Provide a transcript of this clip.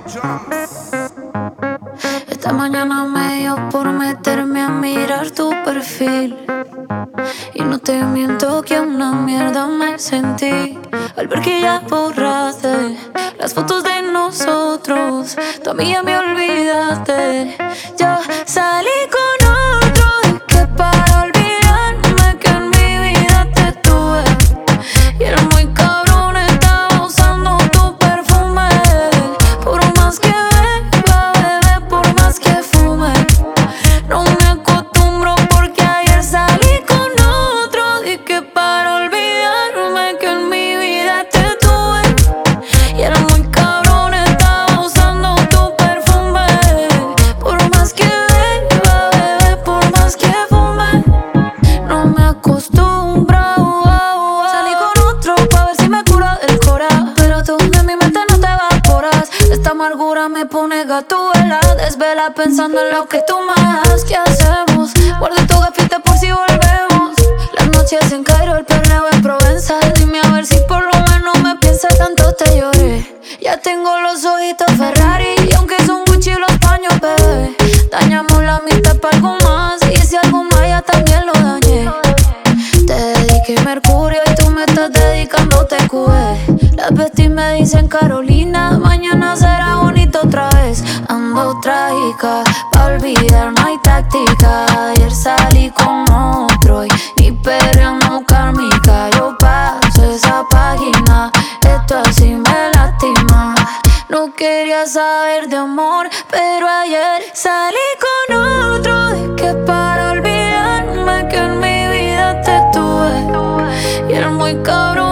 Esta mañana me dio por meterme a mirar tu perfil. Y no te miento que una mierda me sentí al ver que ya borraste las fotos de nosotros. Tu amiga me olvidaste. Ya salí con otro y que para olvidarme que en mi vida te tuve. Y era muy cabrón, estaba usando tu perfume. Por más que beba, bebé, por más que fume, no me acostumbro porque ayer salí con otro. Y que para olvidarme que en mi vida te tuve. Y era muy cabrón, estaba usando tu perfume. Por más que beba, bebé, por más que fume, no me acostumbro. Salí con otro pa' ver si me cura del cora, pero tú de mi mente no te evaporas. Esta amargura me pone gatúbela, desvela pensando en lo que tú más. ¿Qué hacemos? Guarda tu gafita por si volvemos. Las noches en Cairo, el perreo en Provenza. Dime a ver si por lo menos me piensas, tanto te lloré. Ya tengo los ojitos Ferrari, y aunque son Gucci los paños, bebé, dañamos la mitad pa' algo más. Y si algo más ya también lo dañé. Te dediqué Mercurio y tú me estás dedicando TQE. Las besties me dicen Carolina, mañana será bonito otra vez. Ando trágica, pa' olvidar no hay táctica. Ayer salí con otro y ni perreando kármica. Yo paso esa página, esto así me lastima. No quería saber de amor, pero ayer salí con otro. Y que para olvidarme que en mi vida te tuve. Y era muy cabrón,